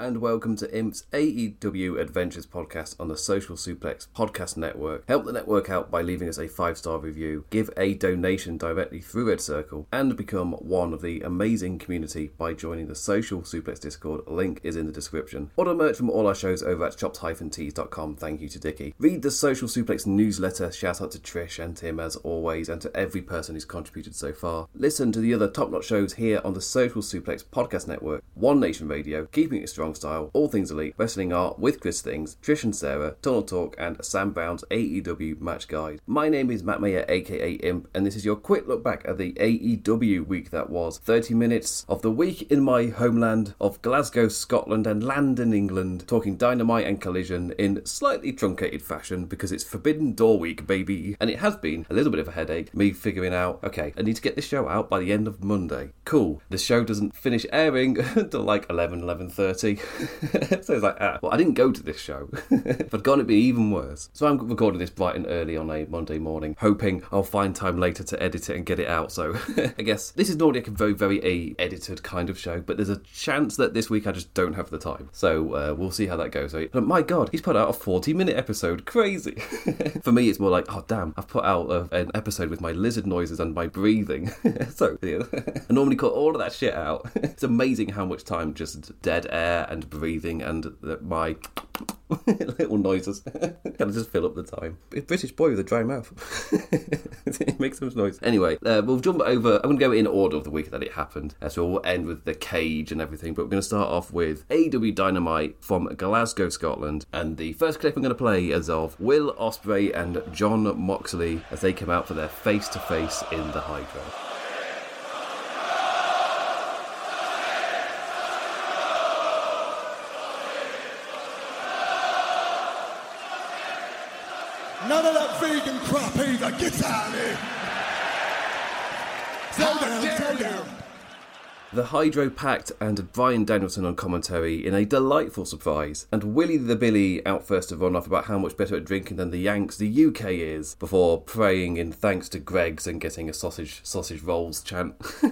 and welcome to IMP's AEW Adventures podcast on the Social Suplex Podcast Network. Help the network out by leaving us a 5-star review, give a donation directly through Red Circle, and become one of the amazing community by joining the Social Suplex Discord. Link is in the description. Order merch from all our shows over at shops-tees.com. Thank you to Dickie. Read the Social Suplex newsletter. Shout out to Trish and Tim as always, and to every person who's contributed so far. Listen to the other top-notch shows here on the Social Suplex Podcast Network, One Nation Radio, Keeping It Strong Style, All Things Elite, Wrestling Art with Chris Things, Trish and Sarah, Tunnel Talk, and Sam Brown's AEW Match Guide. My name is Matt Mayer, aka Imp, and this is your quick look back at the AEW week that was. 30 minutes of the week in my homeland of Glasgow, Scotland, and London, England, talking Dynamite and Collision in slightly truncated fashion because it's Forbidden Door week, baby. And it has been a little bit of a headache, me figuring out, okay, I need to get this show out by the end of Monday. Cool. The show doesn't finish airing until like 11:30. So it's like, well, I didn't go to this show. If I'd gone, it'd be even worse. So I'm recording this bright and early on a Monday morning, hoping I'll find time later to edit it and get it out. So I guess this is normally a very edited kind of show, but there's a chance that this week I just don't have the time. So we'll see how that goes. But my God, he's put out a 40-minute episode. Crazy. For me, it's more like, oh damn, I've put out an episode with my lizard noises and my breathing. So yeah, I normally cut all of that shit out. It's amazing how much time just dead air and breathing and my little noises kind of just fill up the time. A British boy with a dry mouth. It makes so much noise. Anyway, we'll jump over. I'm going to go in order of the week that it happened. So we'll end with the cage and everything, but we're going to start off with AEW Dynamite from Glasgow, Scotland. And the first clip I'm going to play is of Will Ospreay and Jon Moxley as they come out for their face-to-face in the Hydro. None of that vegan crap either. Get out of here. Tell down. The Hydro packed and Bryan Danielson on commentary in a delightful surprise, and Willie the Billy out first to run off about how much better at drinking than the Yanks the UK is, before praying in thanks to Greggs and getting a sausage rolls chant.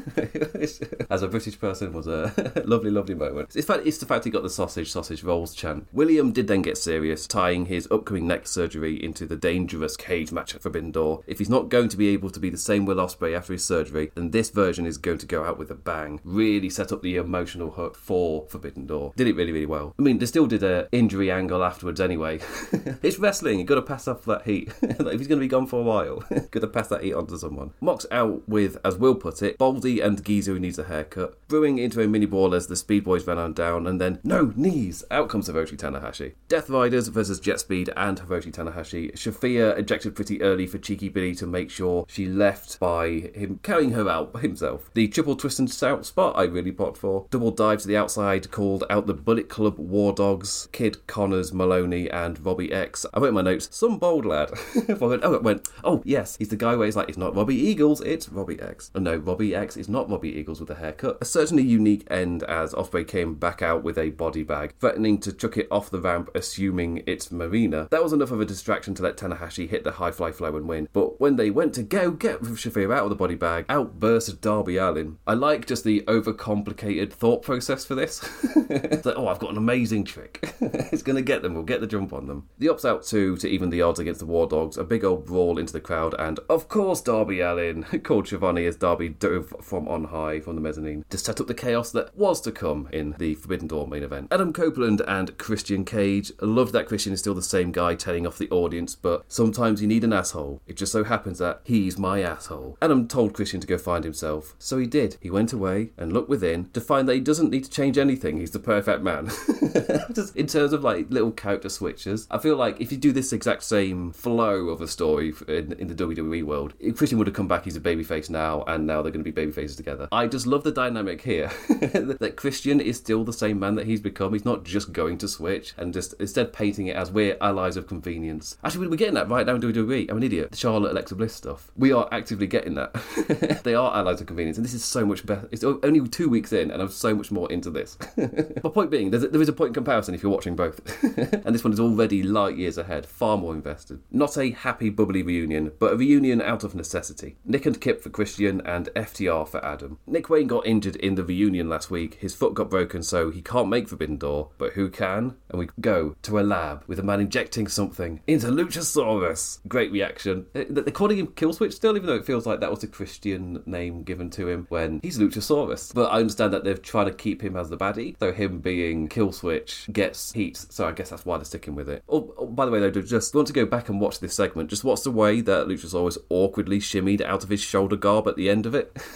As a British person, was a lovely moment. It's the fact he got the sausage rolls chant. William did then get serious, tying his upcoming neck surgery into the dangerous cage match at Forbidden Door. If he's not going to be able to be the same Will Ospreay after his surgery, then this version is going to go out with a bang. Really set up the emotional hook for Forbidden Door. Did it really well. I mean, they still did an injury angle afterwards anyway. It's wrestling, you've got to pass off that heat. If he's going to be gone for a while, got to pass that heat on to someone. Mox out with, as Will put it, Baldy and Geezer who needs a haircut. Brewing into a mini brawl as the Speed Boys ran on down, and then, no, knees! Out comes Hiroshi Tanahashi. Death Riders versus Jet Speed and Hiroshi Tanahashi. Shafir ejected pretty early for Cheeky Billy to make sure she left by him carrying her out himself. The triple twist and shout spot I really popped for. Double dive to the outside, called out the Bullet Club War Dogs, Kid Connors, Maloney, and Robbie X. I wrote in my notes, some bold lad. Oh, yes, he's the guy where he's like, it's not Robbie Eagles, it's Robbie X. Oh no, Robbie X is not Robbie Eagles with a haircut. A certainly unique end as Ospreay came back out with a body bag, threatening to chuck it off the ramp, assuming it's Marina. That was enough of a distraction to let Tanahashi hit the high fly flow and win. But when they went to go get Shafir out of the body bag, out burst Darby Allin. I like just the overcomplicated thought process for this. It's like, oh, I've got an amazing trick. It's going to get them. We'll get the jump on them. The Ops out to even the odds against the War Dogs. A big old brawl into the crowd, and of course Darby Allin called Shivani as Darby dove from on high from the mezzanine to set up the chaos that was to come in the Forbidden Door main event. Adam Copeland and Christian Cage. I love that Christian is still the same guy telling off the audience, but sometimes you need an asshole. It just so happens that he's my asshole. Adam told Christian to go find himself, so he did. He went away and looked within to find that he doesn't need to change anything. He's the perfect man. Just in terms of like little character switches, I feel like if you do this exact same flow of a story in the WWE world, Christian would have come back, he's a babyface now, and now they're going to be babyfaces together. I just love the dynamic here. That Christian is still the same man that he's become. He's not just going to switch and just instead painting it as we're allies of convenience. Actually, we're getting that right now in WWE. I'm an idiot. The Charlotte Alexa Bliss stuff. We are actively getting that. They are allies of convenience, and this is so much better. It's only 2 weeks in, and I'm so much more into this. My point being, there is a point in comparison if you're watching both. And this one is already light years ahead, far more invested. Not a happy, bubbly reunion, but a reunion out of necessity. Nick and Kip for Christian, and FTR for Adam. Nick Wayne got injured in the reunion last week. His foot got broken, so he can't make Forbidden Door. But who can? And we go to a lab with a man injecting something into Luchasaurus. Great reaction. They're calling him Killswitch still, even though it feels like that was a Christian name given to him when he's Luchasaurus. But I understand that they're trying to keep him as the baddie, so him being Killswitch gets heat, so I guess that's why they're sticking with it. Oh, by the way, though, just want to go back and watch this segment. Just watch the way that Luchasaurus awkwardly shimmied out of his shoulder garb at the end of it.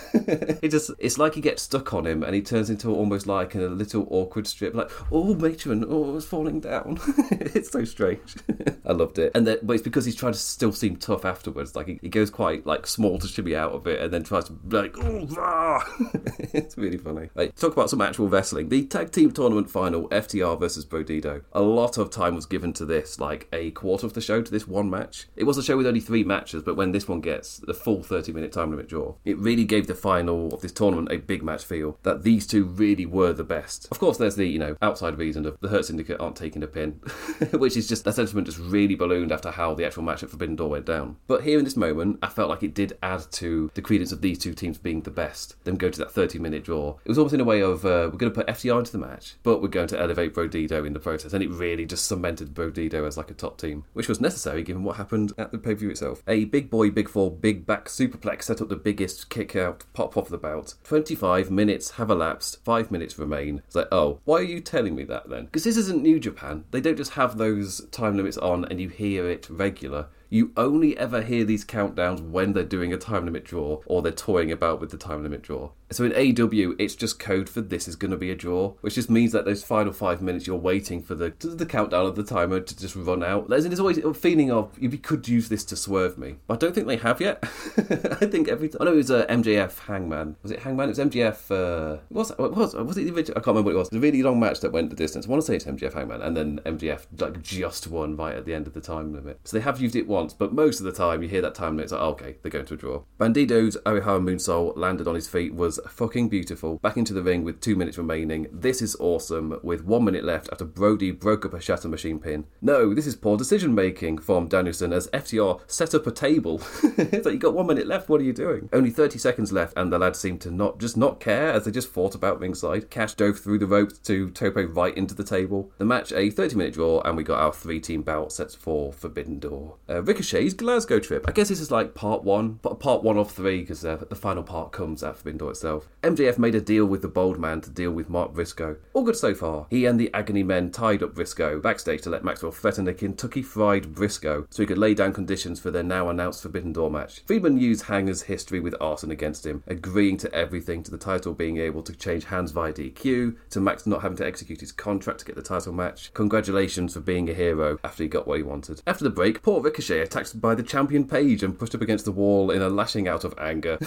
It's like he gets stuck on him and he turns into almost like a little awkward strip, like, oh, matron, oh, it's falling down. It's so strange. I loved it. But it's because he's trying to still seem tough afterwards. Like, he goes quite, like, small to shimmy out of it and then tries to be like, oh, rah! It's really funny. Like, talk about some actual wrestling. The tag team tournament final, FTR versus Brodido. A lot of time was given to this, like a quarter of the show to this one match. It was a show with only 3 matches, but when this one gets the full 30-minute time limit draw, it really gave the final of this tournament a big match feel, that these two really were the best. Of course, there's the, outside reason of the Hurt Syndicate aren't taking a pin, which is just, that sentiment just really ballooned after how the actual match at Forbidden Door went down. But here in this moment, I felt like it did add to the credence of these two teams being the best, them go to that 30-minute draw. It was almost in a way of, we're going to put FTR into the match, but we're going to elevate Brodido in the process, and it really just cemented Brodido as like a top team, which was necessary given what happened at the pay-per-view itself. A big boy, big fall, big back superplex set up the biggest kick-out pop-off of the bout. 25 minutes have elapsed, 5 minutes remain. It's like, oh, why are you telling me that then? Because this isn't New Japan. They don't just have those time limits on and you hear it regular. You only ever hear these countdowns when they're doing a time limit draw or they're toying about with the time limit draw. So in AEW, it's just code for this is going to be a draw, which just means that those final 5 minutes you're waiting for the countdown of the timer to just run out. There's always a feeling of, you could use this to swerve me. But I don't think they have yet. I think every time... I know it was MJF Hangman. Was it Hangman? It was MJF... Was it the original? I can't remember what it was. It was a really long match that went the distance. I want to say it's MJF Hangman, and then MJF just won right at the end of the time limit. So they have used it once, but most of the time you hear that time limit, it's like, oh, okay, they're going to a draw. Bandido's Orihara Moonsault landed on his feet, was fucking beautiful. Back into the ring with 2 minutes remaining. This is awesome, with 1 minute left after Brody broke up a Shatter Machine pin. No, this is poor decision making from Danielson as FTR set up a table. It's like, you got 1 minute left, what are you doing? Only 30 seconds left, and the lads seemed to not care as they just fought about ringside. Cash dove through the ropes to Tope right into the table. The match a 30-minute draw, and we got our 3-team bout set for Forbidden Door. Ricochet's Glasgow trip. I guess this is like part one of 3, because the final part comes at Forbidden Door itself. MJF made a deal with the Bold Man to deal with Mark Briscoe. All good so far. He and the Agony Men tied up Briscoe backstage to let Maxwell threaten the Kentucky Fried Briscoe so he could lay down conditions for their now announced Forbidden Door match. Friedman used Hanger's history with arson against him, agreeing to everything, to the title being able to change hands via DQ, to Max not having to execute his contract to get the title match. Congratulations for being a hero after he got what he wanted. After the break, poor Ricochet attacked by the champion Page and pushed up against the wall in a lashing out of anger.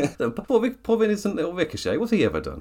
Poor innocent little Ricochet. What's he ever done?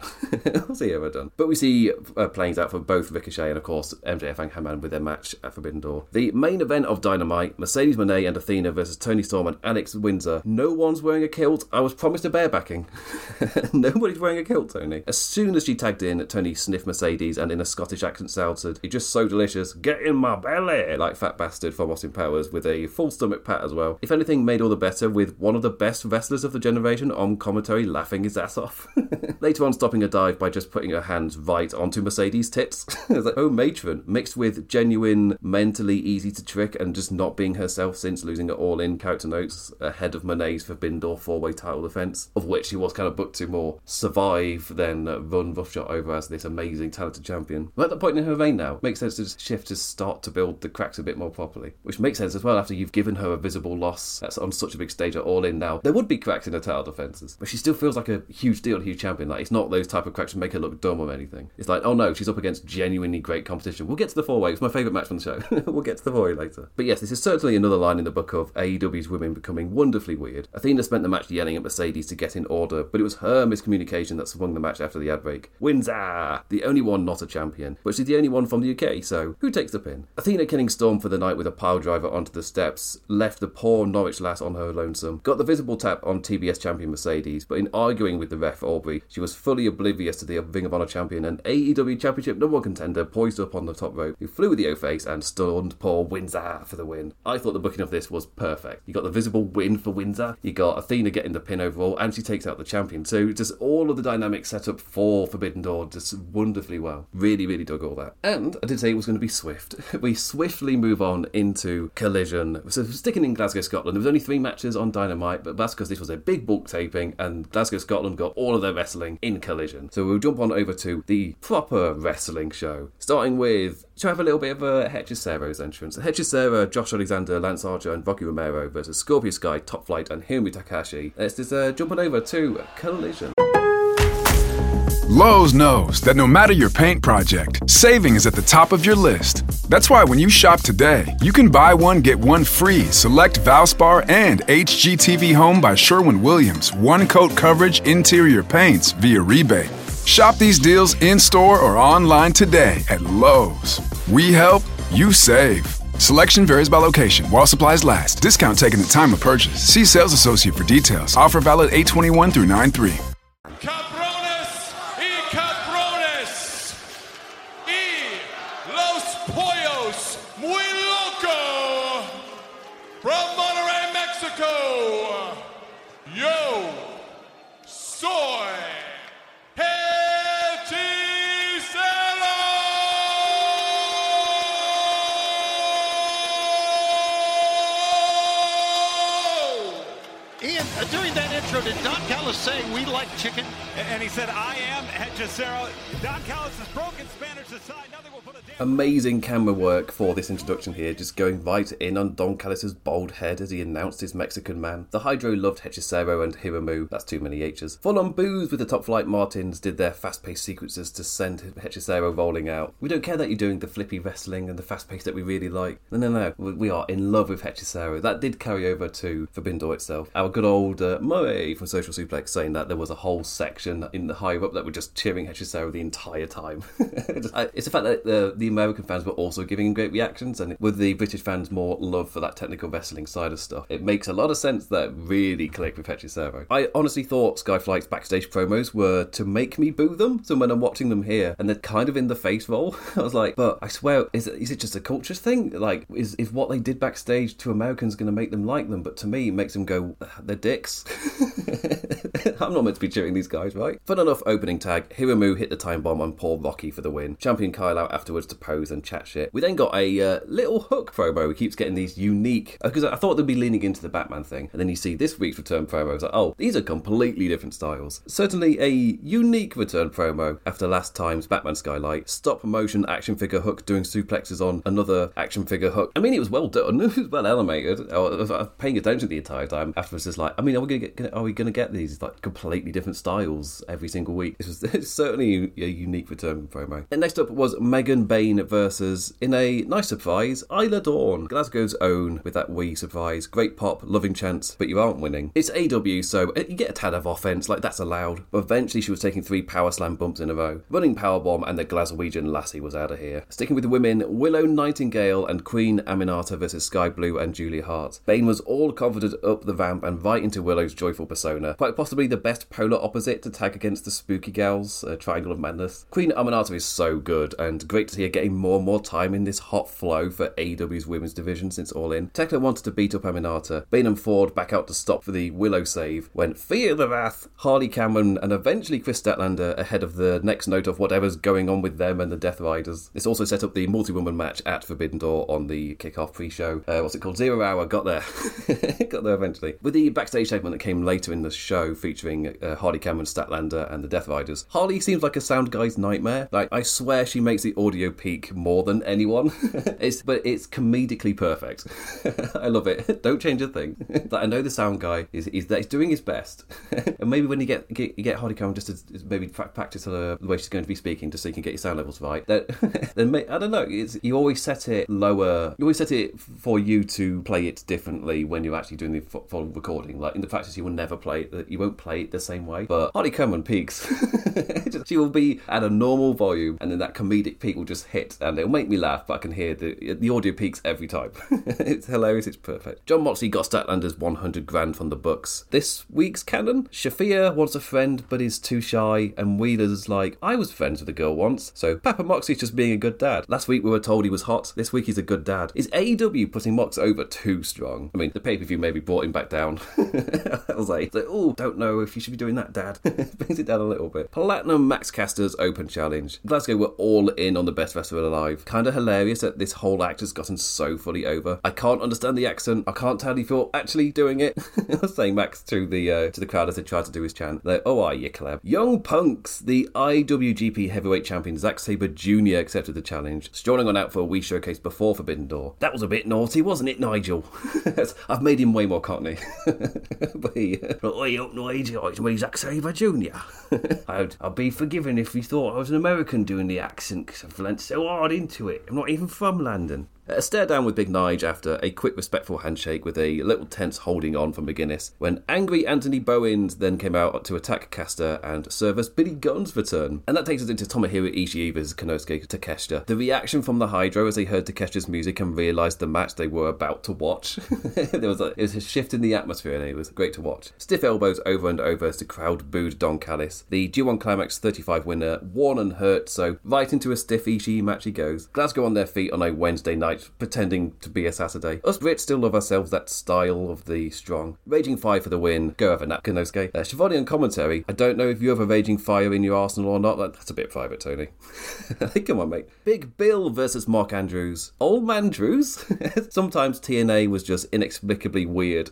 But we see playings out for both Ricochet and, of course, MJF and Hangman with their match at Forbidden Door. The main event of Dynamite, Mercedes Moné and Athena versus Toni Storm and Alex Windsor. No one's wearing a kilt. I was promised a bear backing. Nobody's wearing a kilt, Tony. As soon as she tagged in, Tony sniffed Mercedes and in a Scottish accent shouted, "You're just so delicious. Get in my belly!" Like Fat Bastard from Austin Powers, with a full stomach pat as well. If anything, made all the better with one of the best wrestlers of the generation on commentary laughing his ass off. Later on, stopping a dive by just putting her hands right onto Mercedes' tits. It's like, oh, matron, mixed with genuine, mentally easy to trick and just not being herself since losing it all in character notes ahead of Moné's Forbidden Door 4-way title defence, of which she was kind of booked to more survive than run roughshod over as this amazing talented champion. We're at the point in her reign now. Makes sense to just shift to start to build the cracks a bit more properly, which makes sense as well after you've given her a visible loss that's on such a big stage at All In now. There would be cracks in her title defences, but she still feels like a huge deal, a huge champion. Like, it's not those type of cracks that make her look dumb or anything. It's like, oh no, she's up against genuinely great competition. We'll get to the 4-way. It's my favourite match from the show. We'll get to the 4-way later. But yes, this is certainly another line in the book of AEW's women becoming wonderfully weird. Athena spent the match yelling at Mercedes to get in order, but it was her miscommunication that swung the match after the ad break. Windsor! The only one not a champion, but she's the only one from the UK, so who takes the pin? Athena killing Storm for the night with a pile driver onto the steps, refs left the poor Norwich lass on her lonesome. Got the visible tap on TBS champion Mercedes, but in arguing with the ref Aubrey, she was fully oblivious to the Ring of Honor champion and AEW Championship #1 contender poised up on the top rope, who flew with the O-face and stunned poor Windsor for the win. I thought the booking of this was perfect. You got the visible win for Windsor, you got Athena getting the pin overall, and she takes out the champion. So just all of the dynamics set up for Forbidden Door just wonderfully well. Really, really dug all that. And I did say it was going to be swift. We swiftly move on into Collision. So sticking in Glasgow, Scotland, there was only 3 matches on Dynamite, but that's because this was a big bulk taping and Glasgow, Scotland got all of their wrestling in Collision. So we'll jump on over to the proper wrestling show, starting with, shall I have a little bit of a Hechicero's entrance? Hechicero, Josh Alexander, Lance Archer and Rocky Romero versus Scorpio Sky, Top Flight and Hiromu Takahashi. Let's just jump on over to Collision. Lowe's knows that no matter your paint project, saving is at the top of your list. That's why when you shop today, you can buy one, get one free. Select Valspar and HGTV Home by Sherwin-Williams. One-coat coverage interior paints via rebate. Shop these deals in-store or online today at Lowe's. We help, you save. Selection varies by location. While supplies last. Discount taken at time of purchase. See sales associate for details. Offer valid 8/21 through 9/3. From Monterrey, Mexico, yo soy Hechicero! Ian, during that intro, did Don Callis say we like chicken? And he said, I am Hechicero. Don Callis has broken Spanish aside. Nothing will put a Amazing camera work for this introduction here, just going right in on Don Callis' bald head as he announced his Mexican man. The Hydro loved Hechicero and Hiromu, that's too many H's. Full on booze with the Top Flight Martins did their fast-paced sequences to send Hechicero rolling out. We don't care that you're doing the flippy wrestling and the fast pace that we really like. No. We are in love with Hechicero. That did carry over to Forbidden Door itself. Our good old Murray from Social Suplex saying that there was a whole section in the higher up that were just cheering Hechicero the entire time. It's the fact that the American fans were also giving him great reactions, and with the British fans more love for that technical wrestling side of stuff, it makes a lot of sense that really clicked with Hechicero. I honestly thought Skyflight's backstage promos were to make me boo them, so when I'm watching them here and they're kind of in the face role, I was like, but I swear, is it just a culture thing? Like, is what they did backstage to Americans going to make them like them? But to me, it makes them go, they're dicks. I'm not meant to be cheering these guys, right? Fun enough opening tag. Hiromu hit the time bomb on poor Rocky for the win. Champion Kyle out afterwards to pose and chat shit. We then got a little Hook promo. He keeps getting these unique, because I thought they'd be leaning into the Batman thing, and then you see this week's return promo. It's like, oh, these are completely different styles. Certainly a unique return promo after last time's Batman Skylight. Stop motion action figure Hook doing suplexes on another action figure Hook. I mean, it was well done. It was well animated. I was paying attention the entire time. Afterwards, it's like, I mean, are we going to get these like completely different styles every single week? This was certainly a unique return promo. And next up was Megan Bain versus, in a nice surprise, Isla Dawn, Glasgow's own, with that wee surprise. Great pop, loving chance, but you aren't winning. It's AW, so you get a tad of offense, like that's allowed. But eventually she was taking 3 power slam bumps in a row. Running powerbomb, and the Glaswegian lassie was out of here. Sticking with the women, Willow Nightingale and Queen Aminata versus Sky Blue and Julia Hart. Bain was all confident up the ramp and right into Willow's joyful persona. Quite possibly the best polar opposite to tag against the Spooky Gals, Triangle of Madness. Queen Aminata is so good, and great to see her getting more and more time in this hot flow for AEW's women's division since All In. Tekla wanted to beat up Aminata. Bain and Ford back out to stop for the Willow save when Fear the Wrath, Harley Cameron, and eventually Chris Statlander ahead of the next note of whatever's going on with them and the Death Riders. This also set up the multi-woman match at Forbidden Door on the kickoff pre-show. What's it called? 0 Hour. Got there. Got there eventually. With the backstage segment that came later in the show featuring Harley Cameron, Statlander, and the Death Riders, Harley seems like a sound guy's nightmare. Like, I swear she makes the audio peak more than anyone. But it's comedically perfect. I love it. Don't change a thing. Like, I know the sound guy is doing his best. And maybe when you get Harley Cameron just to maybe practice the way she's going to be speaking, just so you can get your sound levels right. Then I don't know. You always set it lower. You always set it for you to play it differently when you're actually doing the full recording. Like in the practice, you will never play it. you won't play it the same way. But Harley Cameron peaks. She will be at a normal volume, and then that comedic peak will just hit, and it'll make me laugh, but I can hear the audio peaks every time. It's hilarious, it's perfect. John Moxley got Statlander's 100 grand from the books. This week's canon, Shafir wants a friend but is too shy, and Wheeler's like, I was friends with a girl once, so Papa Moxley's just being a good dad. Last week we were told he was hot, this week he's a good dad. Is AEW putting Mox over too strong? I mean, the pay-per-view maybe brought him back down. I was like, oh, don't know if you should be doing that, Dad. Brings it down a little bit. Platinum Max Caster's Open Challenge. Glasgow were all in on the best wrestler alive. Kinda hilarious that this whole act has gotten so fully over. I can't understand the accent. I can't tell if you're actually doing it. I was saying Max to the crowd as they tried to do his chant. Like, oh, are you, Cleb? Young Punks, the IWGP Heavyweight Champion Zack Sabre Jr. accepted the challenge, strolling on out for a wee showcase before Forbidden Door. That was a bit naughty, wasn't it, Nigel? I've made him way more cockney. But I don't know, it's me, Zack Sabre Jr. I'll be forgiven if you thought I was an American doing the accent, because I've learnt so hard into it. I'm not even from London. A stare down with Big Nige after a quick respectful handshake with a little tense holding on from McGuinness, when angry Anthony Bowens then came out to attack Caster and serve us Billy Gunn's return. And that takes us into Tomohiro Ishii versus Konosuke Takeshita. The reaction from the Hydro as they heard Takeshita's music and realised the match they were about to watch. It was a shift in the atmosphere and it was great to watch. Stiff elbows over and over as the crowd booed Don Callis. The G1 Climax 35 winner, worn and hurt, so right into a stiff Ishii match he goes. Glasgow on their feet on a Wednesday night, pretending to be a Saturday. Us Brits still love ourselves that style of the strong. Raging Fire for the win. Go over that, Konosuke. Shivani on commentary. I don't know if you have a Raging Fire in your arsenal or not. That's a bit private, Tony. Come on, mate. Big Bill versus Mark Andrews. Old Man Drews? Sometimes TNA was just inexplicably weird.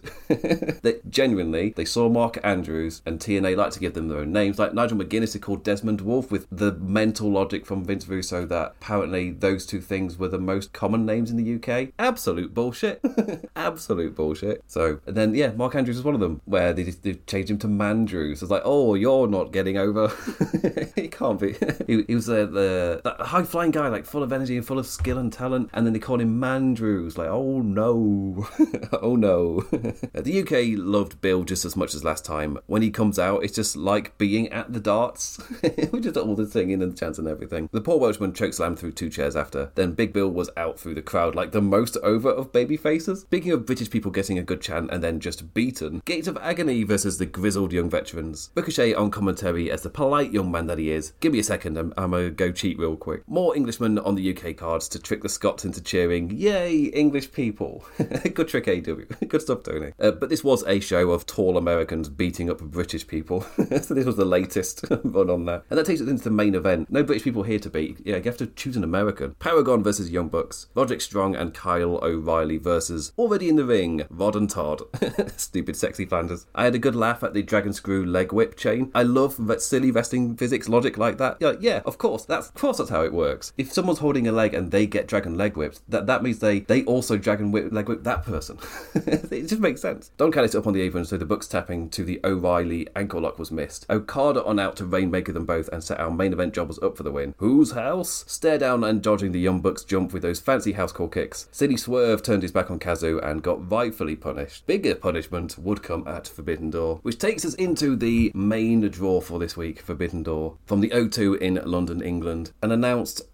They saw Mark Andrews, and TNA like to give them their own names. Like Nigel McGuinness is called Desmond Wolfe, with the mental logic from Vince Russo that apparently those two things were the most common names in the UK. Absolute bullshit. Absolute bullshit. So, and then, yeah, Mark Andrews was one of them, where they changed him to Mandrews. It's like, oh, you're not getting over. He can't be. He was that high-flying guy, like, full of energy and full of skill and talent, and then they called him Mandrews. Like, oh, no. Oh, no. The UK loved Bill just as much as last time. When he comes out, it's just like being at the darts. We just all the singing and the chants and everything. The poor Welshman chokeslammed through 2 chairs after. Then Big Bill was out through the crowd like the most over of baby faces. Speaking of British people getting a good chant and then just beaten, Gates of Agony versus the grizzled young veterans. Ricochet on commentary as the polite young man that he is. Give me a second, I'm gonna go cheat real quick. More Englishmen on the UK cards to trick the Scots into cheering, yay, English people. Good trick, AW. Good stuff, Tony. But this was a show of tall Americans beating up British people. So this was the latest run on that. And that takes us into the main event. No British people here to beat. Yeah, you have to choose an American. Paragon versus Young Bucks. Roderick Strong and Kyle O'Reilly versus, already in the ring, Rod and Todd. Stupid sexy Flanders. I had a good laugh at the Dragon Screw leg whip chain. I love that silly wrestling physics logic like that. You're like, yeah, of course that's how it works. If someone's holding a leg and they get dragon leg whipped, that means they also dragon leg whip that person. It just makes sense. Don Callis up on the apron, so the Bucks tapping to the O'Reilly ankle lock was missed. Okada on out to Rainmaker them both and set our main event jobbers up for the win. Whose house? Stare down and dodging the Young Bucks jump with those fancy house call kicks. Silly Swerve turned his back on Kazu and got rightfully punished. Bigger punishment would come at Forbidden Door, which takes us into the main draw for this week, Forbidden Door, from the O2 in London, England. An announced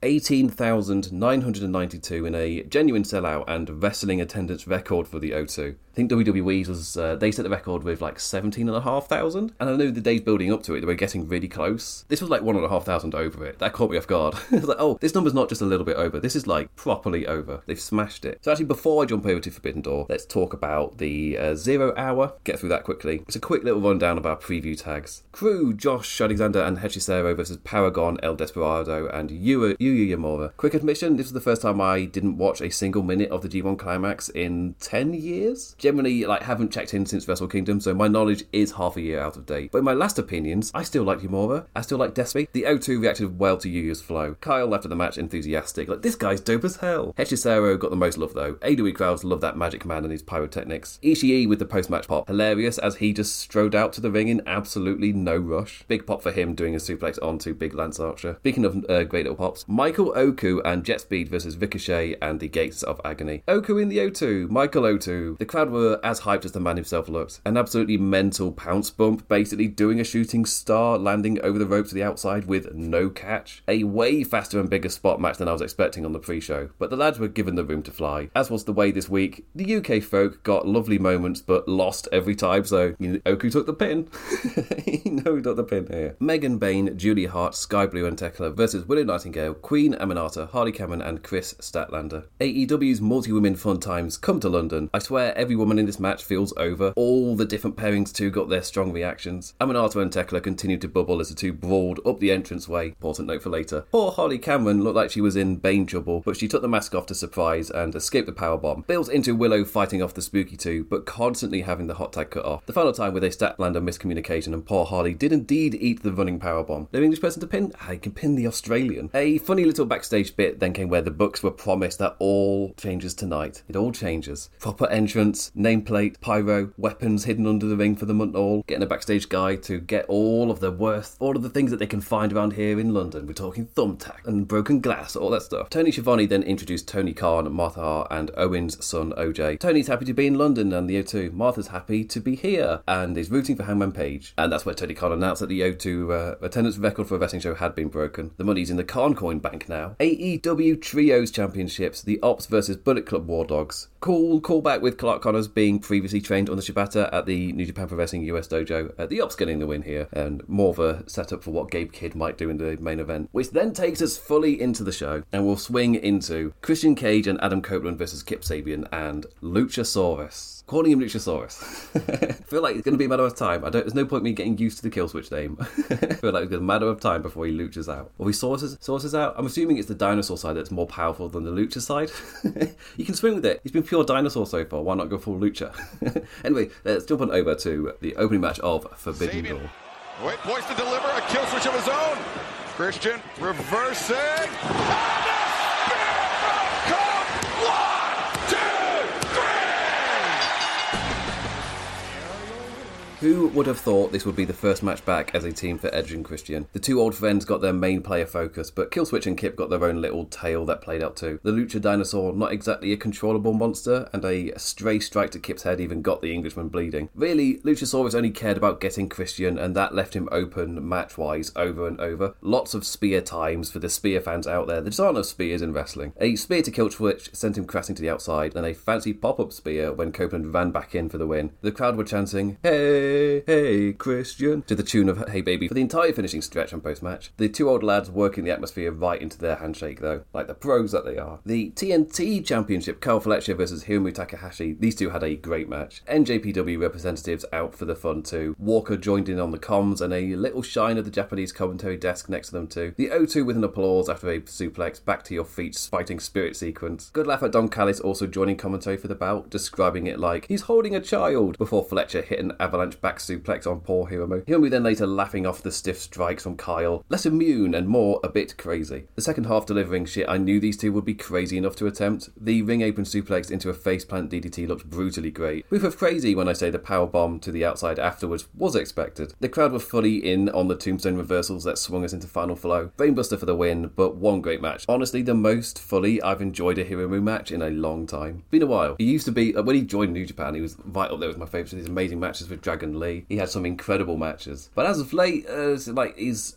18,992 in a genuine sellout and wrestling attendance record for the O2. I think WWE's was, they set the record with like 17,500, and I knew the days building up to it, they were getting really close. This was like 1,500 over it. That caught me off guard. It was like, oh, this number's not just a little bit over, this is like properly over. They've smashed it. So actually, before I jump over to Forbidden Door, let's talk about the 0 hour. Get through that quickly. It's a quick little rundown of our preview tags. Crew, Josh Alexander and Hechisero versus Paragon, El Desperado and Yuya Yamura. Quick admission, this was the first time I didn't watch a single minute of the G1 Climax in 10 years. Generally, haven't checked in since Wrestle Kingdom, so my knowledge is half a year out of date. But in my last opinions, I still like Yamura. I still like Despy. The O2 reacted well to Yuya's flow. Kyle after the match enthusiastic. This guy's dope as hell. Hechisero got the most love though. AEW crowds love that Magic Man and his pyrotechnics. Ishii with the post-match pop. Hilarious as he just strode out to the ring in absolutely no rush. Big pop for him doing a suplex onto Big Lance Archer. Speaking of great little pops, Michael Oku and Jet Speed versus Ricochet and the Gates of Agony. Oku in the O2. Michael O2. The crowd never as hyped as the man himself looked. An absolutely mental pounce bump, basically doing a shooting star, landing over the rope to the outside with no catch. A way faster and bigger spot match than I was expecting on the pre-show, but the lads were given the room to fly. As was the way this week, the UK folk got lovely moments but lost every time, so Oku took the pin. He took the pin here. Megan Bain, Julie Hart, Sky Blue and Tekla versus Willow Nightingale, Queen Aminata, Harley Cameron and Chris Statlander. AEW's multi-women fun times come to London. I swear every woman in this match feels over. All the different pairings too got their strong reactions. Aminata and Tekla continued to bubble as the two brawled up the entranceway. Important note for later. Poor Harley Cameron looked like she was in Bane trouble, but she took the mask off to surprise and escaped the powerbomb. Built into Willow fighting off the Spooky two, but constantly having the hot tag cut off. The final time with a Statlander miscommunication and poor Harley did indeed eat the running powerbomb. No English person to pin? I can pin the Australian. A funny little backstage bit then came where the Bucks were promised that all changes tonight. It all changes. Proper entrance, nameplate, pyro, weapons hidden under the ring for them and all. Getting a backstage guy to get all of the things that they can find around here in London. We're talking thumbtack and broken glass, all that stuff. Tony Schiavone then introduced Tony Khan, Martha Hart and Owen's son OJ. Tony's happy to be in London and the O2. Martha's happy to be here and is rooting for Hangman Page. And that's where Tony Khan announced that the O2 attendance record for a wrestling show had been broken. The money's in the Khan coin bank now. AEW Trios Championships, the Ops versus Bullet Club War Dogs. Cool callback with Clark Connors being previously trained on the Shibata at the New Japan Pro Wrestling US Dojo. The Ops getting the win here, and more of a setup for what Gabe Kidd might do in the main event, which then takes us fully into the show, and we'll swing into Christian Cage and Adam Copeland versus Kip Sabian and Luchasaurus. Calling him Luchasaurus. I feel like it's going to be a matter of time. There's no point in me getting used to the Killswitch name. I feel like it's a matter of time before he luchas out. Or he sources out. I'm assuming it's the dinosaur side that's more powerful than the lucha side. You can swing with it. He's been pure dinosaur so far. Why not go full lucha? Anyway, let's jump on over to the opening match of Forbidden Door. Wait, poised to deliver a kill switch of his own. Christian reversing. And a spear from Cope. 1, 2, 3. Who would have thought this would be the first match back as a team for Edge and Christian? The two old friends got their main player focus, but Killswitch and Kip got their own little tale that played out too. The Lucha Dinosaur, not exactly a controllable monster, and a stray strike to Kip's head even got the Englishman bleeding. Really, Luchasaurus only cared about getting Christian, and that left him open match-wise over and over. Lots of spear times for the spear fans out there. There just aren't enough spears in wrestling. A spear to Killswitch sent him crashing to the outside, and a fancy pop-up spear when Copeland ran back in for the win. The crowd were chanting, "Hey! Hey, Christian," to the tune of Hey Baby for the entire finishing stretch and post-match. The two old lads working the atmosphere right into their handshake though, like the pros that they are. The TNT Championship, Kyle Fletcher versus Hiromu Takahashi. These two had a great match. NJPW representatives out for the fun too. Walker joined in on the comms and a little shine of the Japanese commentary desk next to them too. The O2 with an applause after a suplex, back to your feet fighting spirit sequence. Good laugh at Don Callis also joining commentary for the bout, describing it like he's holding a child before Fletcher hit an avalanche back suplex on poor Hiromu. Hiromu then later laughing off the stiff strikes from Kyle. Less immune and more a bit crazy. The second half delivering shit I knew these two would be crazy enough to attempt. The ring apron suplex into a faceplant DDT looked brutally great. Proof of crazy when I say the power bomb to the outside afterwards was expected. The crowd were fully in on the tombstone reversals that swung us into Final Flow. Brainbuster for the win, but one great match. Honestly, the most fully I've enjoyed a Hiromu match in a long time. Been a while. He used to be, when he joined New Japan, he was right up there with my favourites. These amazing matches with Dragon Lee. He had some incredible matches. But as of late, he's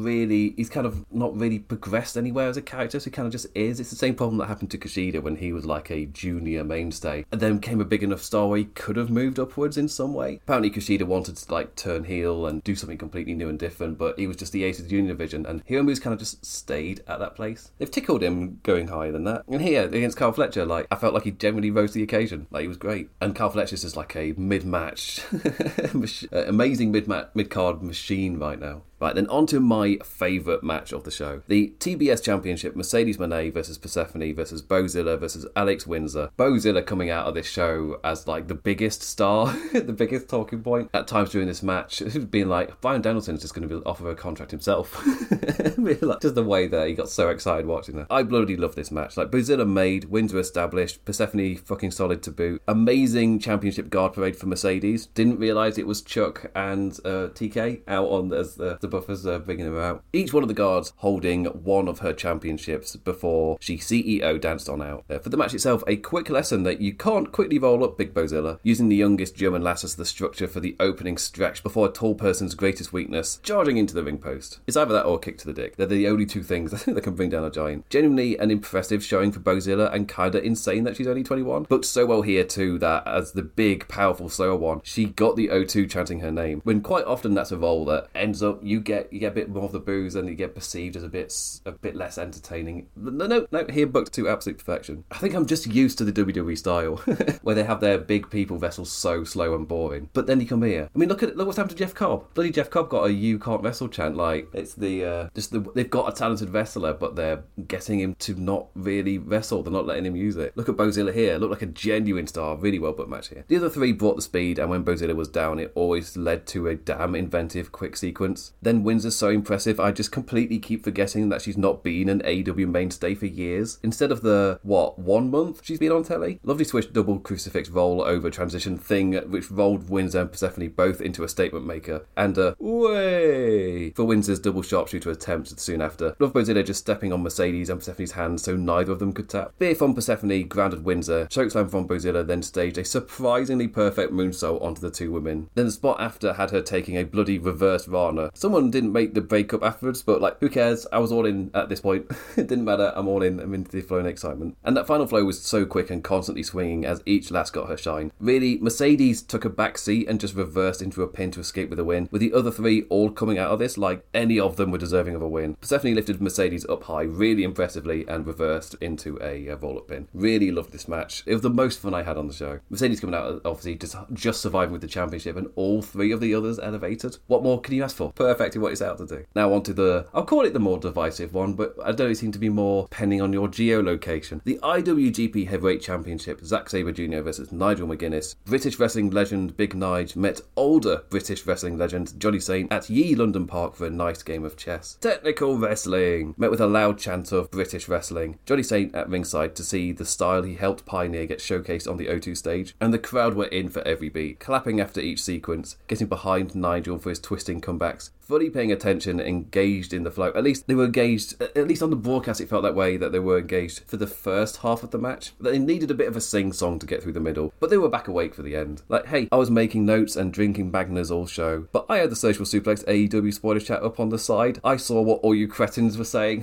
kind of not really progressed anywhere as a character, so he kind of just is. It's the same problem that happened to Kushida when he was like a junior mainstay. And then came a big enough star where he could have moved upwards in some way. Apparently Kushida wanted to like turn heel and do something completely new and different, but he was just the ace of the junior division, and Hiromu's kind of just stayed at that place. They've tickled him going higher than that. And here, against Kyle Fletcher, like, I felt like he genuinely rose to the occasion. Like, he was great. And Kyle Fletcher's just like a mid-match amazing mid-card machine right now. Right, then on to my favourite match of the show. The TBS Championship, Mercedes Moné versus Persephone versus Bozilla versus Alex Windsor. Bozilla coming out of this show as like the biggest star, the biggest talking point. At times during this match, being like, Bryan Danielson's just going to offer a contract himself. Like, just the way that he got so excited watching that. I bloody love this match. Like, Bozilla made, Windsor established, Persephone fucking solid to boot. Amazing championship guard parade for Mercedes. Didn't realise it was Chuck and TK out on as the the buffers bringing her out. Each one of the guards holding one of her championships before she CEO danced on out. For the match itself, a quick lesson that you can't quickly roll up Big Bozilla, using the youngest German lass as the structure for the opening stretch before a tall person's greatest weakness, charging into the ring post. It's either that or a kick to the dick. They're the only two things that can bring down a giant. Genuinely an impressive showing for Bozilla, and kinda insane that she's only 21. Booked so well here too that as the big, powerful, slower one, she got the O2 chanting her name, when quite often that's a role that ends up you get a bit more of the boos and you get perceived as a bit less entertaining. No, here booked to absolute perfection. I think I'm just used to the WWE style where they have their big people vessels so slow and boring. But then you come here. I mean, look what's happened to Jeff Cobb. Bloody Jeff Cobb got a "you can't wrestle" chant. Like, it's they've got a talented wrestler, but they're getting him to not really wrestle. They're not letting him use it. Look at Bozilla here. Look like a genuine star. Really well booked match here. The other three brought the speed, and when Bozilla was down, it always led to a damn inventive quick sequence. Then Windsor's so impressive, I just completely keep forgetting that she's not been an AEW mainstay for years. Instead of the, 1 month she's been on telly? Lovely switch double crucifix roll over transition thing, which rolled Windsor and Persephone both into a statement maker, and a way for Windsor's double sharpshooter attempt soon after. Love Bozilla just stepping on Mercedes and Persephone's hands so neither of them could tap. Beer from Persephone grounded Windsor, chokeslam from Bozilla, then staged a surprisingly perfect moonsault onto the two women. Then the spot after had her taking a bloody reverse Rana. Someone didn't make the breakup afterwards, but who cares? I was all in at this point. It didn't matter, I'm all in, I'm into the flow and excitement. And that final flow was so quick and constantly swinging as each lass got her shine. Really, Mercedes took a back seat and just reversed into a pin to escape with a win, with the other three all coming out of this like any of them were deserving of a win. Persephone lifted Mercedes up high really impressively and reversed into a roll-up pin. Really loved this match. It was the most fun I had on the show. Mercedes coming out obviously just surviving with the championship, and all three of the others elevated. What more can you ask for? Perfectly what it's out to do. Now on to I'll call it the more divisive one, but I don't seem to be more depending on your geolocation. The IWGP Heavyweight Championship, Zack Sabre Jr. versus Nigel McGuinness. British wrestling legend Big Nige met older British wrestling legend Johnny Saint at Ye London Park for a nice game of chess. Technical wrestling met with a loud chant of British wrestling. Johnny Saint at ringside to see the style he helped pioneer get showcased on the O2 stage, and the crowd were in for every beat, clapping after each sequence, getting behind Nigel for his twisting comebacks, fully paying attention, engaged in the flow. At least they were engaged, at least on the broadcast it felt that way, that they were engaged for the first half of the match. They needed a bit of a sing-song to get through the middle, but they were back awake for the end. Like, hey, I was making notes and drinking Magners all show, but I had the Social Suplex AEW spoiler chat up on the side. I saw what all you cretins were saying.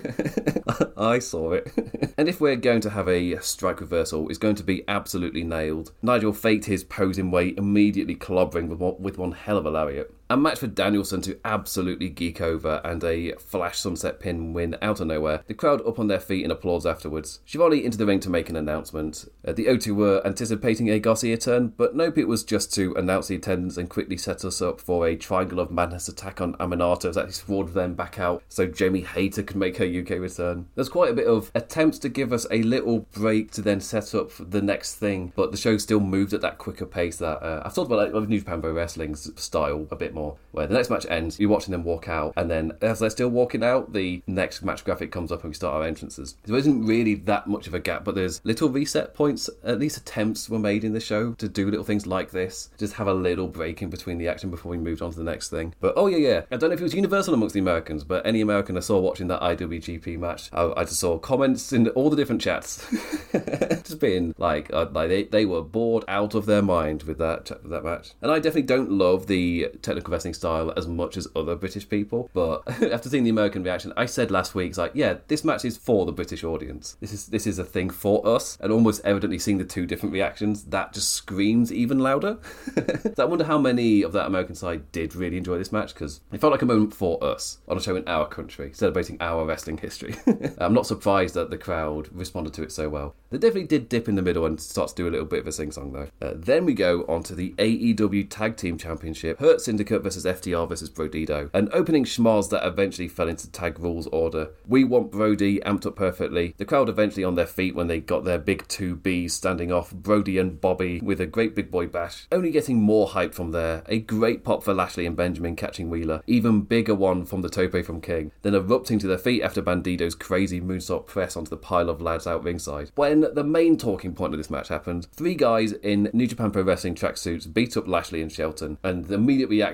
I saw it. And if we're going to have a strike reversal, it's going to be absolutely nailed. Nigel faked his posing way, immediately clobbering with one hell of a lariat. A match for Danielson to absolutely geek over, and a flash sunset pin win out of nowhere. The crowd up on their feet in applause afterwards. Shivani into the ring to make an announcement. The O2 were anticipating a Garcia turn, but nope, it was just to announce the attendance and quickly set us up for a Triangle of Madness attack on Aminato as he swore them back out so Jamie Hayter could make her UK return. There's quite a bit of attempts to give us a little break to then set up the next thing, but the show still moved at that quicker pace that I've talked about New Japan Pro Wrestling's style a bit more. Where the next match ends, you're watching them walk out, and then as they're still walking out, the next match graphic comes up and we start our entrances. There isn't really that much of a gap, but there's little reset points. At least attempts were made in the show to do little things like this. Just have a little break in between the action before we moved on to the next thing. But I don't know if it was universal amongst the Americans, but any American I saw watching that IWGP match, I just saw comments in all the different chats. Just being like they were bored out of their mind with that match. And I definitely don't love the technical wrestling style as much as other British people, but after seeing the American reaction, I said last week, it's like, yeah, this match is for the British audience. This is a thing for us, and almost evidently seeing the two different reactions, that just screams even louder. So I wonder how many of that American side did really enjoy this match, because it felt like a moment for us on a show in our country, celebrating our wrestling history. I'm not surprised that the crowd responded to it so well. They definitely did dip in the middle and start to do a little bit of a sing-song though. Then we go on to the AEW Tag Team Championship, Hurt Syndicate versus FTR versus Brodido. An opening schmoz that eventually fell into tag rules order. We Want Brody amped up perfectly. The crowd eventually on their feet when they got their big two Bs standing off, Brody and Bobby with a great big boy bash. Only getting more hype from there. A great pop for Lashley and Benjamin catching Wheeler. Even bigger one from the tope from King. Then erupting to their feet after Bandido's crazy moonsault press onto the pile of lads out ringside. When the main talking point of this match happened, three guys in New Japan Pro Wrestling tracksuits beat up Lashley and Shelton, and the immediate reaction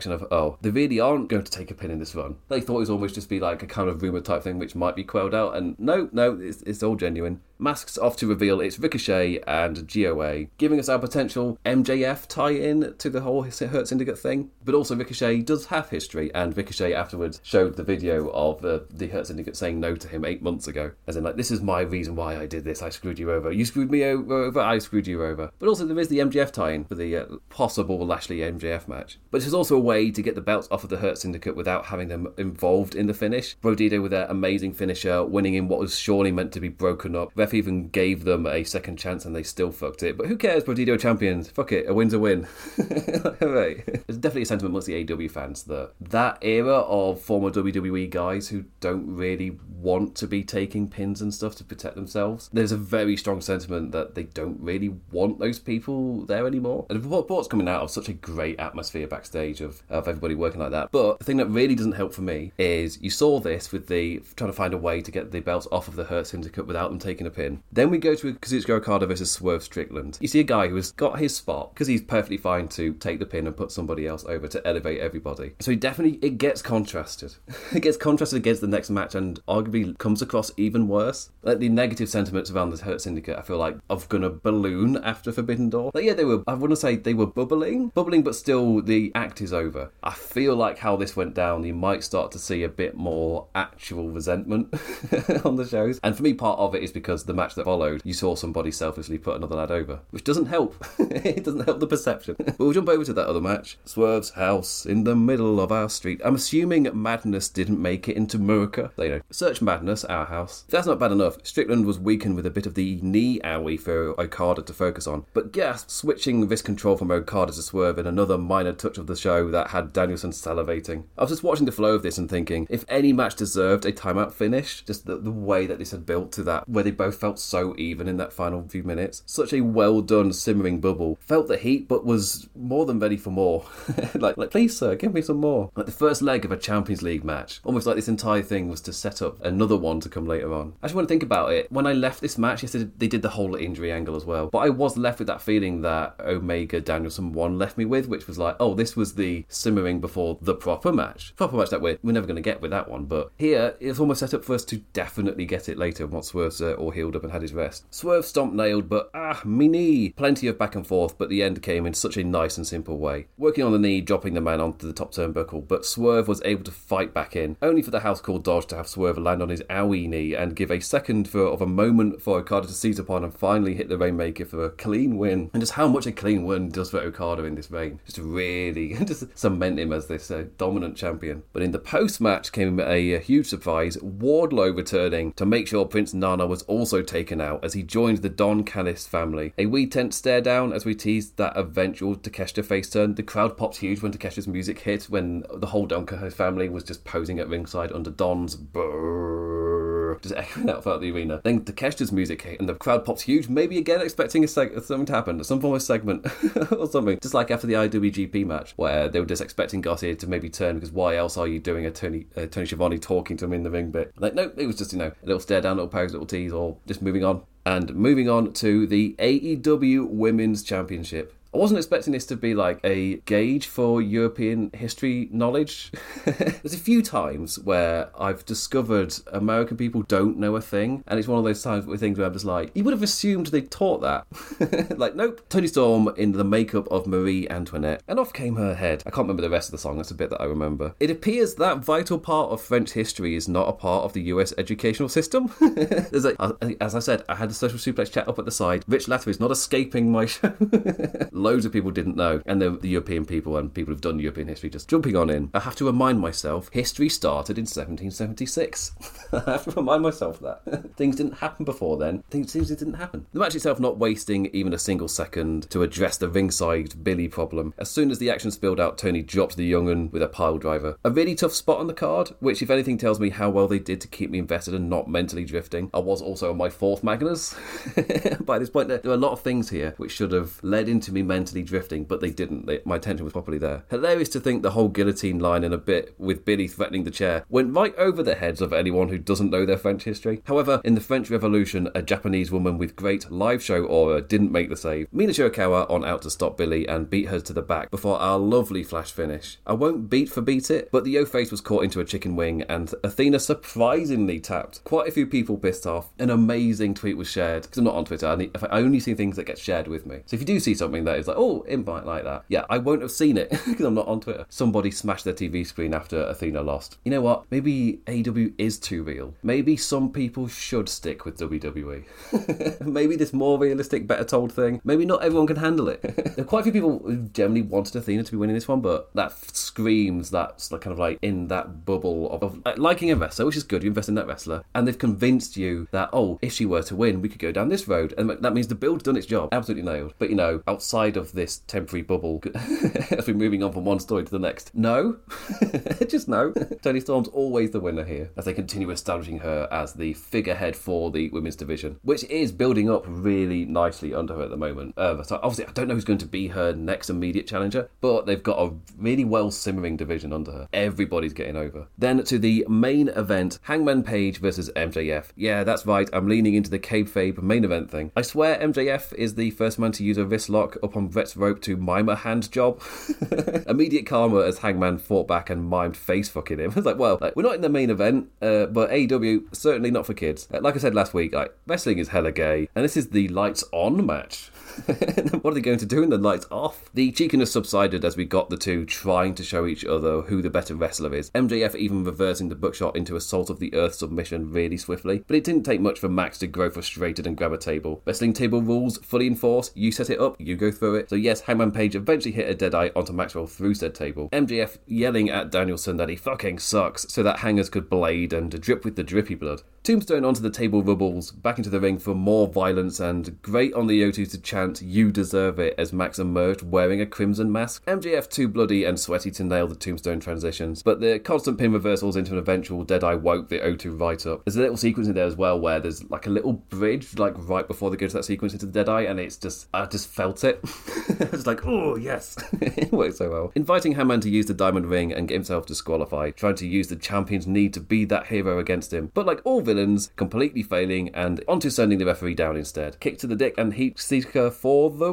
reaction of, oh, they really aren't going to take a pin in this run. They thought it was almost just be like a kind of rumour type thing which might be quelled out, and no, it's all genuine. Masks off to reveal it's Ricochet and GOA, giving us our potential MJF tie-in to the whole Hurt Syndicate thing. But also Ricochet does have history, and Ricochet afterwards showed the video of the Hurt Syndicate saying no to him 8 months ago. As in, like, this is my reason why I did this. I screwed you over. You screwed me over. I screwed you over. But also there is the MJF tie-in for the possible Lashley MJF match. But this is also a way to get the belts off of the Hurt Syndicate without having them involved in the finish. Brodito with their amazing finisher, winning in what was surely meant to be broken up. Ref even gave them a second chance and they still fucked it. But who cares? Brodito champions. Fuck it. A win's a win. Right. There's definitely a sentiment amongst the AEW fans that era of former WWE guys who don't really want to be taking pins and stuff to protect themselves. There's a very strong sentiment that they don't really want those people there anymore. And the report's coming out of such a great atmosphere backstage of everybody working like that. But the thing that really doesn't help for me is you saw this with the trying to find a way to get the belts off of the Hurt Syndicate without them taking a pin. Then we go to Kazuchika Okada versus Swerve Strickland. You see a guy who has got his spot because he's perfectly fine to take the pin and put somebody else over to elevate everybody. So it gets contrasted. It gets contrasted against the next match and arguably comes across even worse. Like the negative sentiments around the Hurt Syndicate, I feel like, are gonna balloon after Forbidden Door. Like, yeah, I wouldn't say they were bubbling, but still the act is over. I feel like how this went down, you might start to see a bit more actual resentment on the shows. And for me, part of it is because the match that followed, you saw somebody selflessly put another lad over, which doesn't help. It doesn't help the perception. But we'll jump over to that other match. Swerve's house in the middle of our street. I'm assuming Madness didn't make it into Murica. So, search Madness, our house. If that's not bad enough, Strickland was weakened with a bit of the knee owie for Okada to focus on. But gasp, switching this control from Okada to Swerve in another minor touch of the show that had Danielson salivating. I was just watching the flow of this and thinking, if any match deserved a timeout finish, just the way that this had built to that, where they both felt so even in that final few minutes. Such a well done simmering bubble. Felt the heat, but was more than ready for more. like, please sir, give me some more. Like the first leg of a Champions League match. Almost like this entire thing was to set up another one to come later on. Actually, when I think about it, when I left this match, yes, they did the whole injury angle as well. But I was left with that feeling that Omega Danielson 1 left me with, which was like, oh, this was the simmering before the proper match. Proper match that we're never going to get with that one. But here, it's almost set up for us to definitely get it later once Swerve's all healed up and had his rest. Swerve stomped nailed, but me knee. Plenty of back and forth, but the end came in such a nice and simple way. Working on the knee, dropping the man onto the top turnbuckle, but Swerve was able to fight back in, only for the house call dodge to have Swerve land on his owie knee and give a second of a moment for Okada to seize upon and finally hit the Rainmaker for a clean win. And just how much a clean win does for Okada in this reign. Just really just cement him as this dominant champion. But in the post-match came a huge surprise, Wardlow returning to make sure Prince Nana was also taken out as he joined the Don Callis family. A wee tense stare down as we teased that eventual Takeshita face turn. The crowd popped huge when Takeshita's music hit, when the whole Don Callis family was just posing at ringside under Don's brrrr, just echoing out throughout the arena. Then Takeshita's music hit and the crowd popped huge, maybe again expecting something to happen, some form of segment or something. Just like after the IWGP match, where they were just expecting Garcia to maybe turn, because why else are you doing a Tony Schiavone talking to him in the ring bit? Like, no, it was just, a little stare down, little pose, little tease, or just moving on. And moving on to the AEW Women's Championship. I wasn't expecting this to be like a gauge for European history knowledge. There's a few times where I've discovered American people don't know a thing, and it's one of those times where I'm just like, you would have assumed they taught that. Like, nope. Toni Storm in the makeup of Marie Antoinette, and off came her head. I can't remember the rest of the song, that's a bit that I remember. It appears that vital part of French history is not a part of the US educational system. As I said, I had the social suplex chat up at the side. Rich Latter is not escaping my show. Loads of people didn't know, and the European people and people who've done European history just jumping on in. I have to remind myself, history started in 1776. I have to remind myself that. Things didn't happen before then. Things didn't happen. The match itself not wasting even a single second to address the ringside Billy problem. As soon as the action spilled out, Tony dropped the young'un with a pile driver. A really tough spot on the card, which if anything tells me how well they did to keep me invested and not mentally drifting. I was also on my fourth Magnus. By this point, there were a lot of things here which should have led into me mentally drifting, but they didn't. My attention was properly there. Hilarious to think the whole guillotine line in a bit with Billy threatening the chair went right over the heads of anyone who doesn't know their French history. However, in the French Revolution, a Japanese woman with great live show aura didn't make the save. Mina Shirakawa on out to stop Billy and beat her to the back before our lovely flash finish. I won't beat for beat it, but the yo-face was caught into a chicken wing and Athena surprisingly tapped. Quite a few people pissed off. An amazing tweet was shared, because I'm not on Twitter, I only see things that get shared with me. So if you do see something that is like, oh, invite like that, yeah, I won't have seen it because I'm not on Twitter. Somebody smashed their TV screen after Athena lost. You know what? Maybe AEW is too real. Maybe some people should stick with WWE. Maybe this more realistic, better told thing, maybe not everyone can handle it. There are quite a few people who generally wanted Athena to be winning this one, but that screams that's kind of like in that bubble of liking a wrestler, which is good, you invest in that wrestler, and they've convinced you that, oh, if she were to win, we could go down this road, and that means the build's done its job. Absolutely nailed. But, you know, outside of this temporary bubble, as we're moving on from one story to the next, no. Just no. Toni Storm's always the winner here, as they continue establishing her as the figurehead for the women's division, which is building up really nicely under her at the moment. So obviously, I don't know who's going to be her next immediate challenger, but they've got a really well simmering division under her. Everybody's getting over. Then to the main event, Hangman Page versus MJF. Yeah, that's right, I'm leaning into the kayfabe main event thing. I swear MJF is the first man to use a wrist lock up on Brett's rope to mime a hand job. Immediate karma as Hangman fought back and mimed face fucking him. I was like, well, we're not in the main event, but AEW, certainly not for kids. Like I said last week, wrestling is hella gay, and this is the lights on match. What are they going to do in the lights off? The cheekiness subsided as we got the two trying to show each other who the better wrestler is. MJF even reversing the buckshot into a Salt of the Earth submission really swiftly, but it didn't take much for Max to grow frustrated and grab a table. Wrestling table rules fully in force. You set it up, you go through it. So yes, Hangman Page eventually hit a deadeye onto Maxwell through said table. MJF yelling at Danielson that he fucking sucks so that hangers could blade and drip with the drippy blood. Tombstone onto the table rubbles, back into the ring for more violence, and great on the O2 to chant, "You deserve it," as Max emerged wearing a crimson mask. MJF too bloody and sweaty to nail the Tombstone transitions, but the constant pin reversals into an eventual Deadeye woke the O2 right up. There's a little sequence in there as well where there's like a little bridge like right before they go to that sequence into the Deadeye, and it's just, I just felt it. It's like, oh yes. It worked so well. Inviting Hangman to use the diamond ring and get himself disqualified, trying to use the champion's need to be that hero against him, but like all villains, completely failing, and onto sending the referee down instead. Kick to the dick and heat seeker for the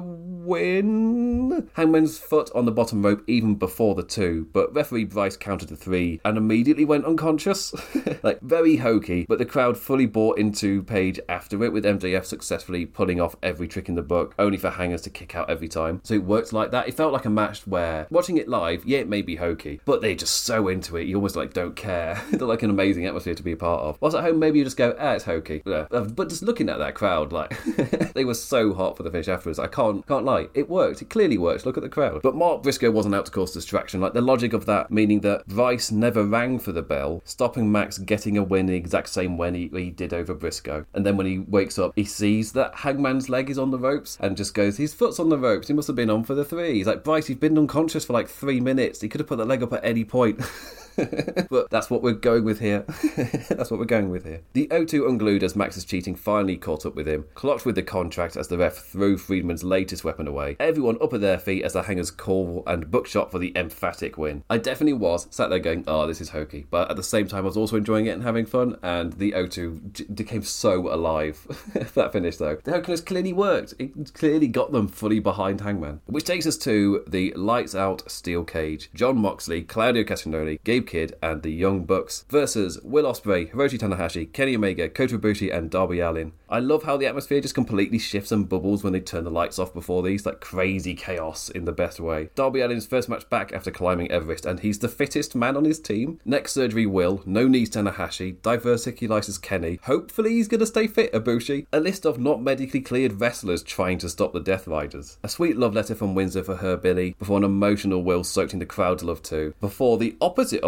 win. Hangman's foot on the bottom rope even before the 2, but referee Bryce counted the 3 and immediately went unconscious. Like, very hokey, but the crowd fully bought into Page after it, with MJF successfully pulling off every trick in the book, only for hangers to kick out every time. So it worked like that. It felt like a match where, watching it live, yeah, it may be hokey, but they're just so into it, you almost like don't care. They're like an amazing atmosphere to be a part of. Whilst at home, maybe you just go, it's hokey. Yeah. But just looking at that crowd, like, they were so hot for the finish afterwards. I can't lie. It worked. It clearly worked. Look at the crowd. But Mark Briscoe wasn't out to cause distraction. Like, the logic of that, meaning that Bryce never rang for the bell, stopping Max getting a win the exact same when he did over Briscoe. And then when he wakes up, he sees that Hangman's leg is on the ropes and just goes, his foot's on the ropes. He must have been on for the 3. He's like, Bryce, you've been unconscious for like 3 minutes. He could have put the leg up at any point. But that's what we're going with here. That's what we're going with here. The O2 unglued as Max's cheating finally caught up with him, clocked with the contract as the ref threw Friedman's latest weapon away. Everyone up at their feet as the hangers call and buckshot for the emphatic win. I definitely was sat there going, oh, this is hokey, but at the same time I was also enjoying it and having fun, and the O2 became so alive. That finish though, the hokiness clearly worked. It clearly got them fully behind Hangman, which takes us to the lights out steel cage. Jon Moxley, Claudio Castagnoli, Gabe Kidd and the Young Bucks versus Will Ospreay, Hiroshi Tanahashi, Kenny Omega, Kota Ibushi and Darby Allin. I love how the atmosphere just completely shifts and bubbles when they turn the lights off before these, like crazy chaos in the best way. Darby Allin's first match back after climbing Everest, and he's the fittest man on his team. Neck surgery Will, no knees Tanahashi, diverticulitis Kenny. Hopefully he's gonna stay fit, Ibushi. A list of not medically cleared wrestlers trying to stop the Death Riders. A sweet love letter from Windsor for her Billy, before an emotional Will soaked in the crowd's love too. Before the opposite of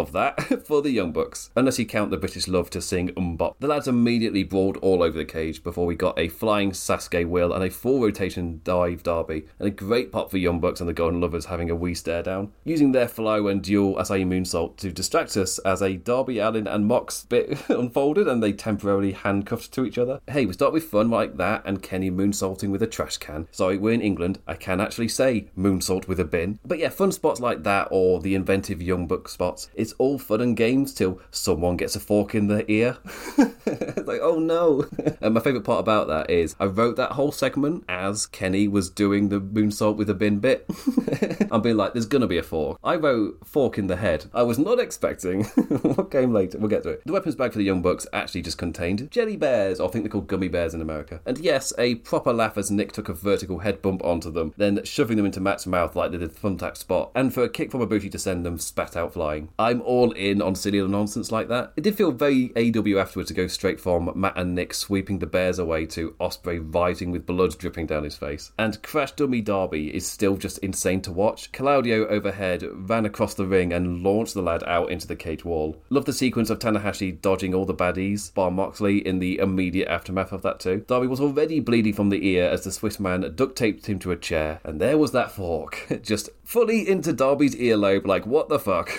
of that for the Young Bucks, unless you count the British love to sing Mbop. The lads immediately brawled all over the cage before we got a flying Sasuke Will and a full rotation dive Darby, and a great pop for Young Bucks and the Golden Lovers having a wee stare down, using their flow and dual Asai moonsault to distract us as a Darby Allin and Mox bit unfolded and they temporarily handcuffed to each other. Hey, we start with fun like that and Kenny moonsaulting with a trash can. Sorry, we're in England, I can actually say moonsault with a bin. But yeah, fun spots like that or the inventive Young Buck spots, it's all fun and games till someone gets a fork in the ear. It's like, oh no. And my favourite part about that is I wrote that whole segment as Kenny was doing the moonsault with a bin bit. I'm being like, there's gonna be a fork. I wrote fork in the head. I was not expecting what came later. We'll get to it. The weapons bag for the Young Bucks actually just contained jelly bears, or I think they're called gummy bears in America. And yes, a proper laugh as Nick took a vertical head bump onto them, then shoving them into Matt's mouth like they did Thumbtack Spot, and for a kick from Ibushi to send them spat out flying. I'm all in on silly nonsense like that. It did feel very AEW afterwards to go straight from Matt and Nick sweeping the bears away to Ospreay writhing with blood dripping down his face. And Crash Dummy Darby is still just insane to watch. Claudio overhead ran across the ring and launched the lad out into the cage wall. Love the sequence of Tanahashi dodging all the baddies, bar Moxley in the immediate aftermath of that too. Darby was already bleeding from the ear as the Swiss man duct taped him to a chair, and there was that fork, just fully into Darby's earlobe, like, what the fuck?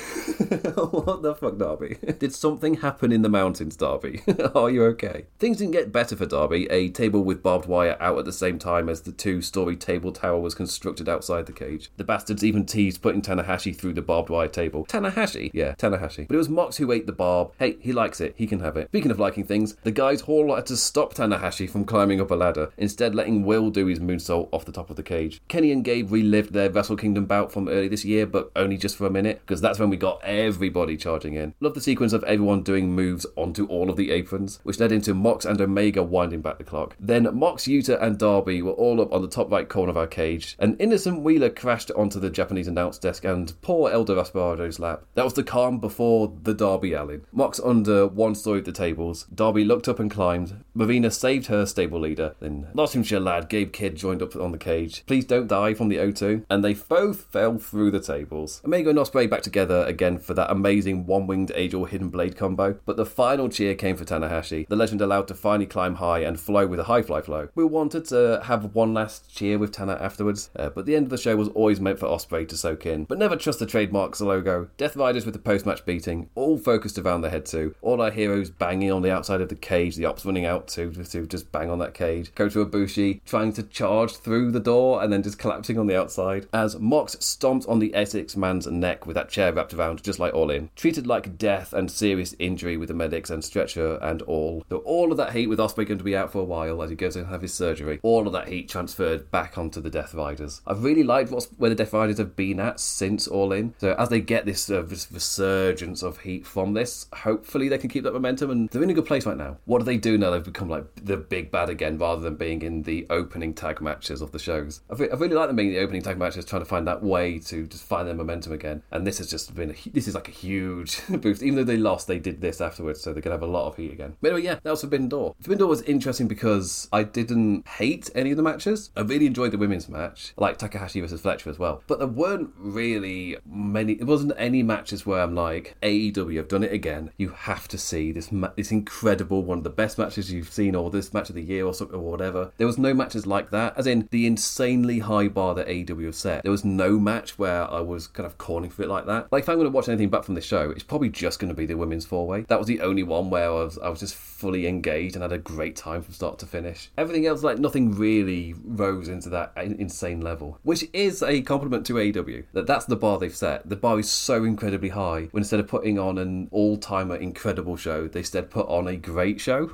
What the fuck, Darby? Did something happen in the mountains, Darby? Are you okay? Things didn't get better for Darby. A table with barbed wire out at the same time as the two-story table tower was constructed outside the cage. The bastards even teased putting Tanahashi through the barbed wire table. Tanahashi? Yeah, Tanahashi. But it was Mox who ate the barb. Hey, he likes it. He can have it. Speaking of liking things, the guys all had to stop Tanahashi from climbing up a ladder, instead letting Will do his moonsault off the top of the cage. Kenny and Gabe relived their Wrestle Kingdom bout from early this year, but only just for a minute, because that's when we got everybody charging in. Love the sequence of everyone doing moves onto all of the aprons, which led into Mox and Omega winding back the clock. Then Mox, Yuta and Darby were all up on the top right corner of our cage. An innocent Wheeler crashed onto the Japanese announce desk and poor El Desperado's lap. That was the calm before the Darby Allin. Mox under one story of the tables. Darby looked up and climbed. Marina saved her stable leader. Then Nottinghamshire lad Gabe Kidd joined up on the cage. Please don't die from the O2. And they both fell through the tables. Omega and Ospreay back together again for that amazing one-winged Angel Hidden Blade combo. But the final cheer came for Tanahashi. The legend allowed to finally climb high and flow with a high fly flow. We wanted to have one last cheer with Tana afterwards, but the end of the show was always meant for Ospreay to soak in. But never trust the trademarks logo. Death Riders with the post-match beating, all focused around the head too. All our heroes banging on the outside of the cage, the ops running out to just bang on that cage. Kota Ibushi trying to charge through the door and then just collapsing on the outside. As Mox stomped on the Essex man's neck with that chair wrapped around just like All In. Treated like death and serious injury with the medics and stretcher and all. So all of that heat with Ospreay going to be out for a while as he goes to have his surgery. All of that heat transferred back onto the Death Riders. I've really liked where the Death Riders have been at since All In. So as they get this resurgence of heat from this, hopefully they can keep that momentum and they're in a good place right now. What do they do now? They've become like the big bad again rather than being in the opening tag matches of the shows. I really like them being in the opening tag matches, trying to find that way to just find their momentum again. And this has just been this is like a huge boost. Even though they lost, they did this afterwards, so they could have a lot of heat again. But anyway, yeah, that was Forbidden Door. Forbidden Door was interesting because I didn't hate any of the matches. I really enjoyed the women's match. I like Takahashi versus Fletcher as well. But there weren't really many. There wasn't any matches where I'm like, AEW have done it again. You have to see this incredible, one of the best matches you've seen, or this match of the year or something or whatever. There was no matches like that, as in the insanely high bar that AEW have set. There was no match where I was kind of calling for it like that. Like if I'm going to watch anything back from this show, it's probably just going to be the women's four-way. That was the only one where I was just fully engaged and had a great time from start to finish. Everything else, like nothing really rose into that insane level, which is a compliment to AEW. That's the bar they've set. The bar is so incredibly high when instead of putting on an all-timer incredible show, they instead put on a great show.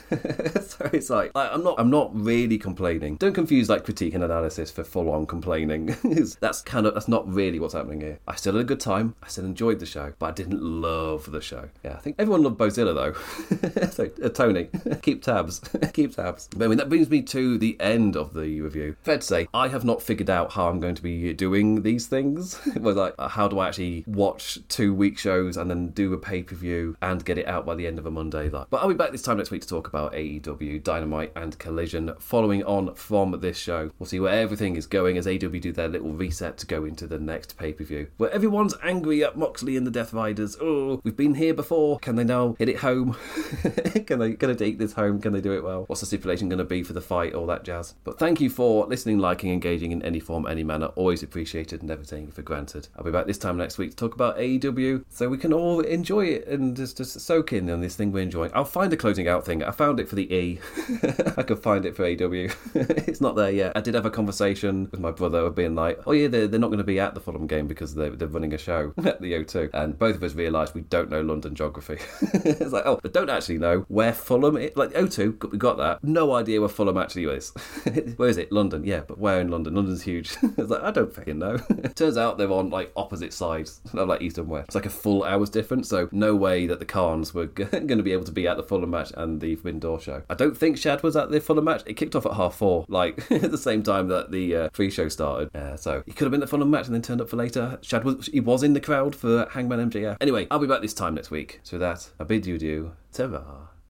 So it's like I'm not really complaining. Don't confuse like critique and analysis for full-on complaining. That's not really what's happening here. I still had a good time. I still enjoyed the show, but I didn't love the show. Yeah, I think everyone loved Bozilla though. So Tony, keep tabs. Keep tabs. But I mean, that brings me to the end of the review. Fair to say, I have not figured out how I'm going to be doing these things. It was like, how do I actually watch 2-week shows and then do a pay-per-view and get it out by the end of a Monday? But I'll be back this time next week to talk about AEW, Dynamite and Collision. Following on from this show, we'll see where everything is going as AEW do their little reset to go into the next pay-per-view, where everyone's angry at Moxley and the Death Riders. Oh, we've been here before. Can they now hit it home? Can they take this home? Can they do it well? What's the stipulation going to be for the fight? All that jazz. But thank you for listening, liking, engaging in any form, any manner. Always appreciated, never taken for granted. I'll be back this time next week to talk about AEW so we can all enjoy it and just soak in on this thing we're enjoying. I'll find a closing out thing. I found it for the E. I could find it for AEW. It's not there yet. I did have a conversation with my brother of being like, oh yeah, they're not going to be at the Fulham game because they're running a show at the O2. And both of us realised we don't know London geography. It's like, oh, but don't actually know where Fulham is. Like O2, we got that. No idea where Fulham actually is. Where is it? London. Yeah, but where in London? London's huge. It's like, I don't fucking know. Turns out they're on like opposite sides, not like east and west. It's like a full hour's difference, so no way that the Khans were going to be able to be at the Fulham match and the Forbidden Door show. I don't think Shad was at the Fulham match. It kicked off at 4:30, like at the same time that the pre-show started. So he could have been at the Fulham match and then turned up for later. Shad was in the crowd for Hangman MJF. Anyway, I'll be back this time next week. So with that, I bid you adieu. Ta-ra.